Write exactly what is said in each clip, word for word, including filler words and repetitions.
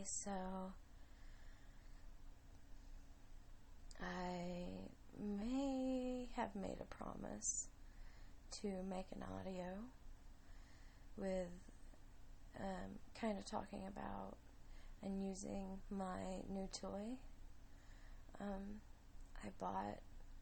so I may have made a promise to make an audio with um, kind of talking about and using my new toy. Um, I bought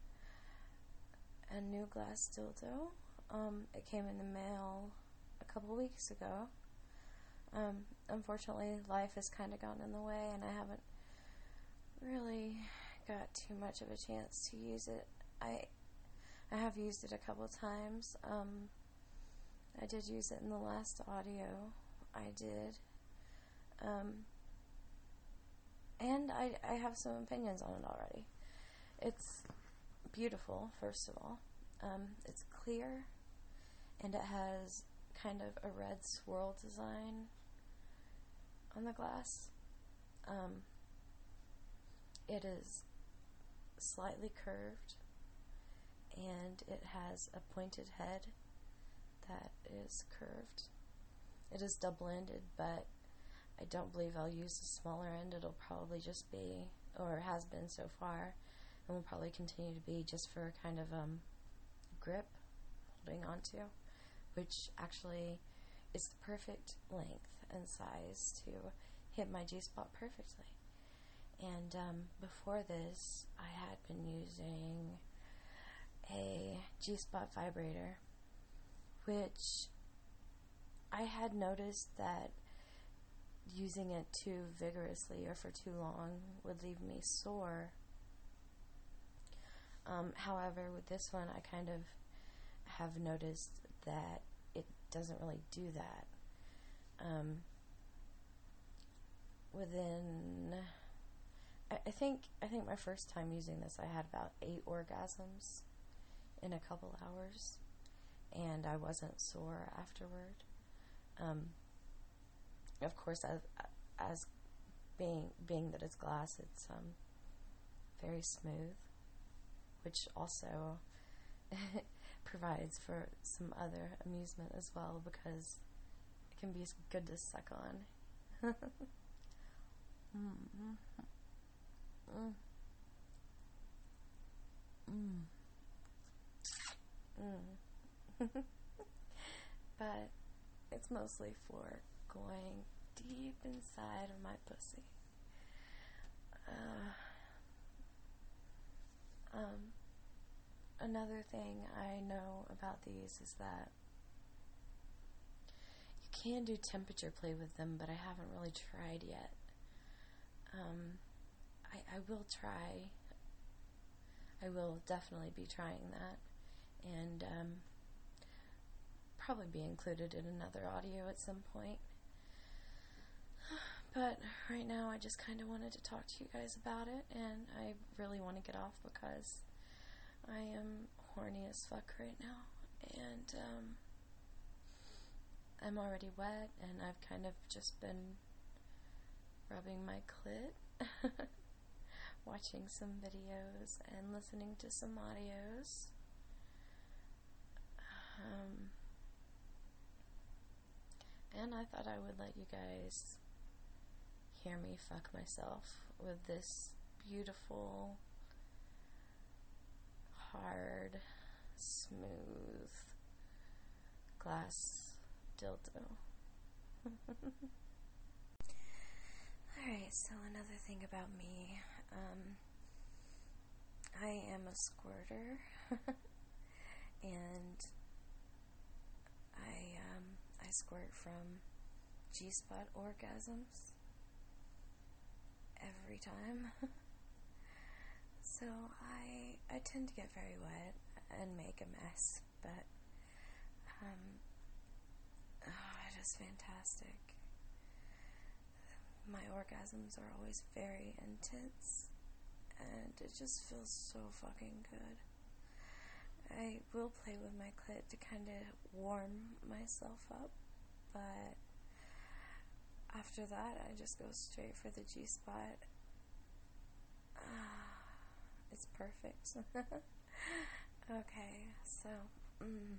a new glass dildo. Um, it came in the mail a couple weeks ago. Um, unfortunately, life has kind of gotten in the way, and I haven't really got too much of a chance to use it. I I have used it a couple times. Um, I did use it in the last audio. I did. Um, and I, I have some opinions on it already. It's beautiful, first of all. Um, it's clear, and it has kind of a red swirl design on the glass. Um, it is slightly curved, and it has a pointed head that is curved. It is double-ended, but I don't believe I'll use the smaller end. It'll probably just be, or has been so far, and will probably continue to be just for a kind of um, grip, holding onto, which actually is the perfect length and size to hit my G-spot perfectly. And um, before this, I had been using a G-spot vibrator, which I had noticed that using it too vigorously or for too long would leave me sore. Um, however, with this one, I kind of have noticed that it doesn't really do that. Um, within, I, I think, I think my first time using this, I had about eight orgasms in a couple hours, and I wasn't sore afterward. Um, of course, as, as being being that it's glass, it's um, very smooth, which also provides for some other amusement as well, because it can be good to suck on. mm. Mm. Mm. Mm. But it's mostly for going deep inside of my pussy. Uh, um, another thing I know about these is that you can do temperature play with them, but I haven't really tried yet. Um, I, I will try. I will definitely be trying that, and um, probably be included in another audio at some point. But right now I just kind of wanted to talk to you guys about it, and I really want to get off because I am horny as fuck right now, and um, I'm already wet, and I've kind of just been rubbing my clit, watching some videos, and listening to some audios. Um, and I thought I would let you guys hear me fuck myself with this beautiful, hard, smooth glass dildo. Alright, so another thing about me. Um, I am a squirter. And I, um, I squirt from G-spot orgasms every time. So I I tend to get very wet and make a mess, but um, oh, it is fantastic. My orgasms are always very intense, and it just feels so fucking good. I will play with my clit to kind of warm myself up, but after that, I just go straight for the G-spot. Ah, it's perfect. Okay, so, mm,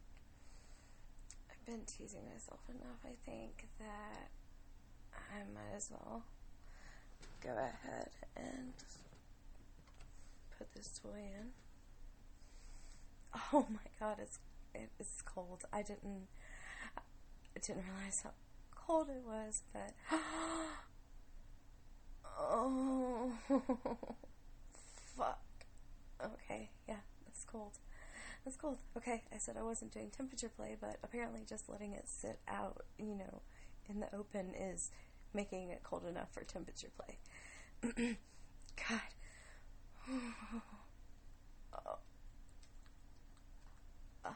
I've been teasing myself enough, I think, that I might as well go ahead and put this toy in. Oh my god, it's it's cold. I didn't I didn't realize how cold it was, but oh fuck. Okay, yeah, it's cold. It's cold. Okay, I said I wasn't doing temperature play, but apparently just letting it sit out, you know, in the open is making it cold enough for temperature play. God. Oh. Uh.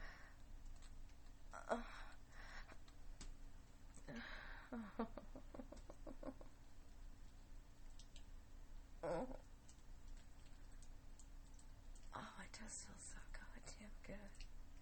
Uh. Oh, it does feel so goddamn good.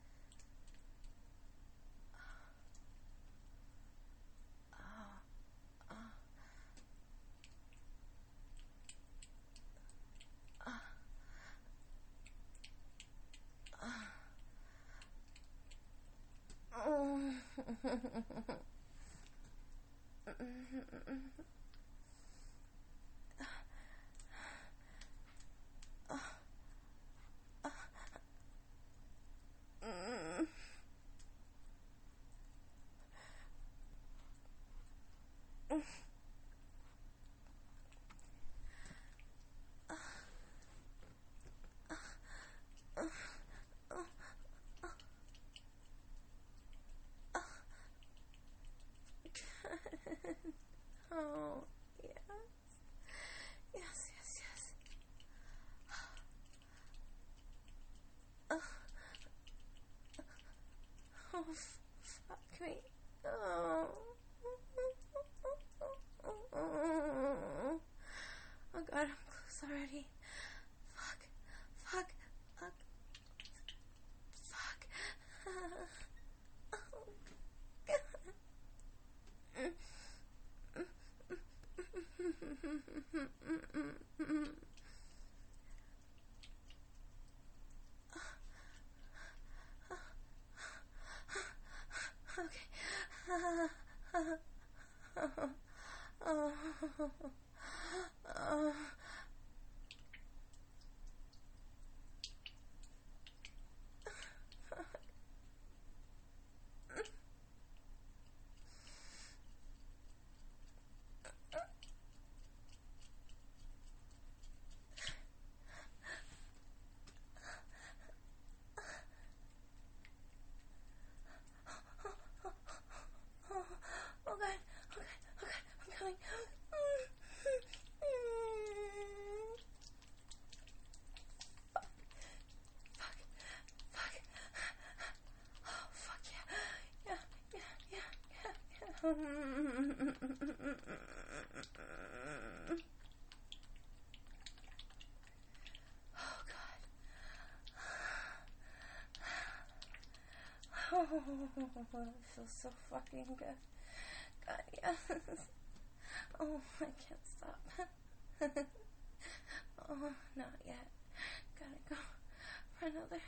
Oh, yes. Yes, yes, yes. Oh, oh fuck me. Oh. Oh god, I'm close already. Fuck. Fuck. Fuck. Fuck. Oh, god. Okay. Oh, it feels so fucking good. God, yes. Oh, I can't stop. Oh, not yet. Gotta go for another.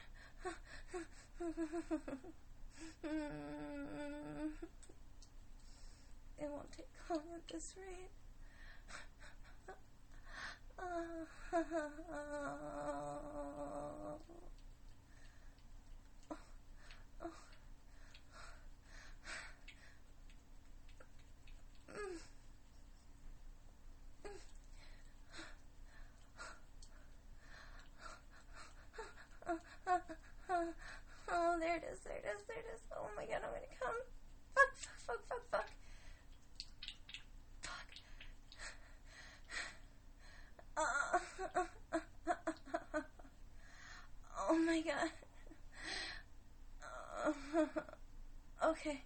It won't take long at this rate. Oh, there it is, there it is, there it is. Oh my god, I'm gonna come. Fuck, fuck, fuck, fuck, fuck. Uh, oh my god. Uh, okay.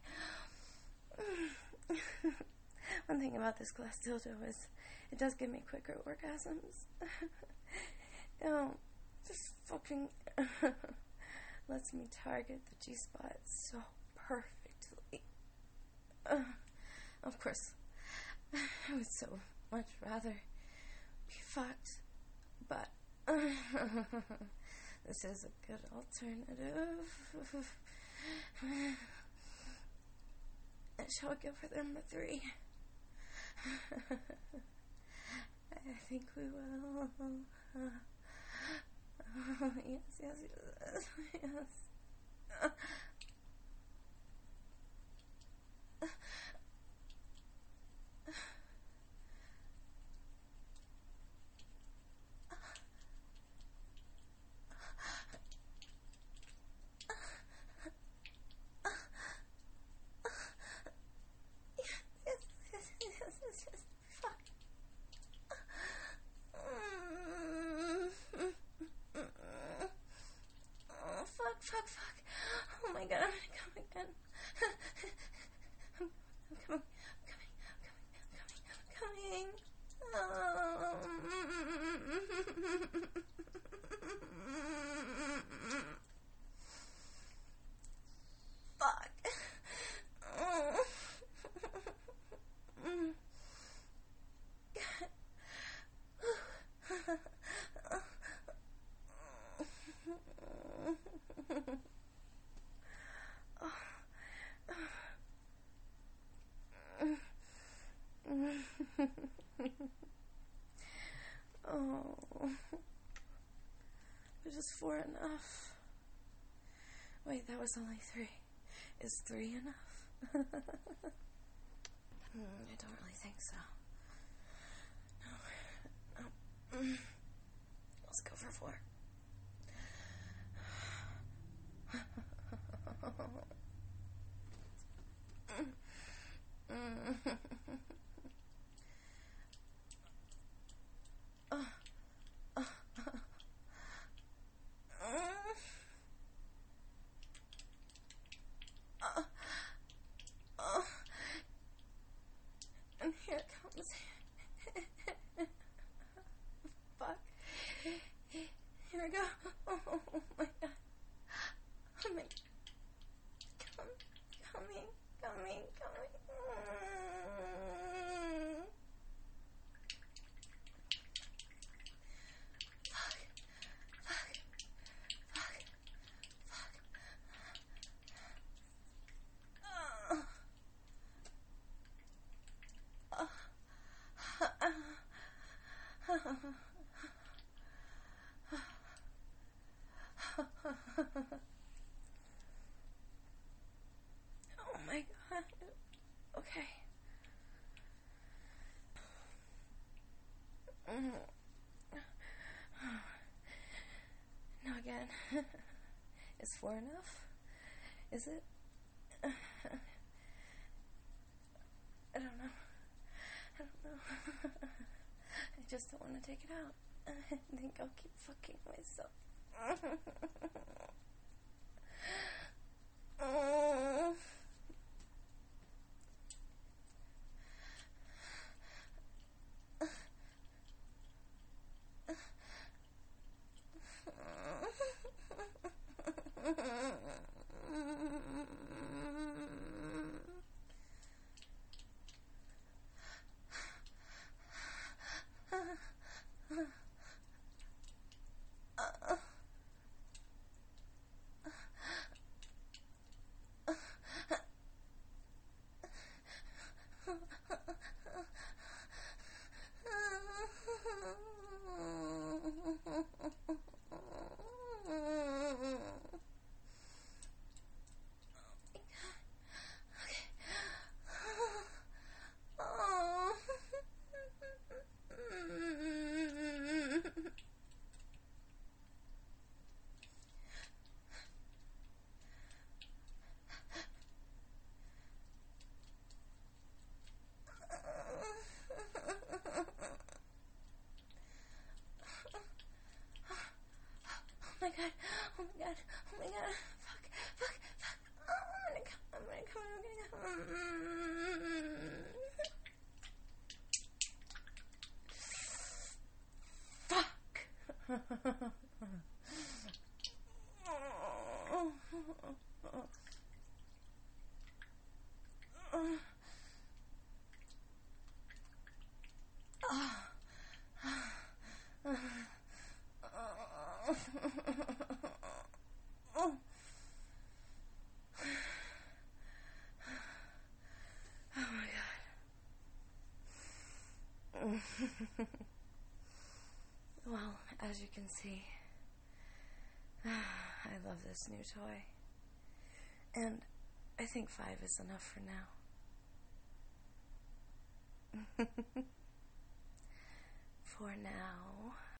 One thing about this glass dildo is it does give me quicker orgasms. Oh, just fucking lets me target the G-spot so perfectly. Uh, of course, I would so much rather be fucked, but uh, this is a good alternative. Shall we go for number three? think we will. Uh, uh, yes, yes, yes, yes. Uh, yes, yes, yes, yes, yes, yes. Fuck. Mm. Oh, fuck, fuck, fuck. Oh my god, I'm gonna come again. I'm, I'm coming, I'm coming, I'm coming, I'm coming, I'm coming. Um, fuck. Oh. Oh, was just four enough? Wait, that was only three. Is three enough? mm, I don't really think so. No. No. Mm. Let's go for four. mm. And here it comes. Fuck. Here we go. Oh my god. Oh my god. Come, coming, coming, coming. Mm. Fuck. Fuck. Fuck. Fuck. Uh. Oh my god. Okay. No, again. Is four enough? Is it? I don't know. I don't know. I just don't want to take it out. I think I'll keep fucking myself. Oh. Oh my god, oh my god, oh my god, fuck, fuck, fuck, oh, I'm gonna come, I'm gonna come, I'm gonna come. Fuck. Oh my god. Well, as you can see, I love this new toy. And I think five is enough for now. For now.